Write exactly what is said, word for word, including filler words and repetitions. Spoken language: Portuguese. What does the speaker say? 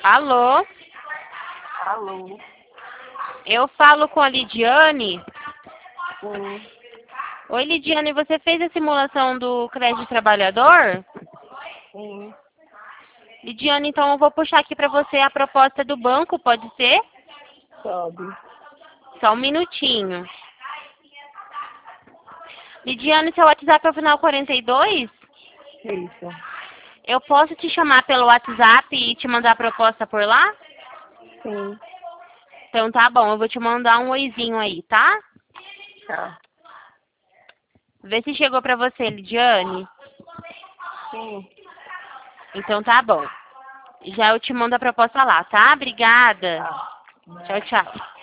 Alô? Alô? Eu falo com a Lidiane. Sim. Oi, Lidiane, você fez a simulação do crédito trabalhador? Sim. Lidiane, então eu vou puxar aqui para você a proposta do banco, pode ser? Sobe. Só um minutinho. Lidiane, seu WhatsApp é o final quarenta e dois? Isso. Eu posso te chamar pelo WhatsApp e te mandar a proposta por lá? Sim. Então tá bom, eu vou te mandar um oizinho aí, tá? Tá. Vê se chegou pra você, Lidiane. Sim. Então tá bom. Já eu te mando a proposta lá, tá? Obrigada. Tá. Tchau, tchau.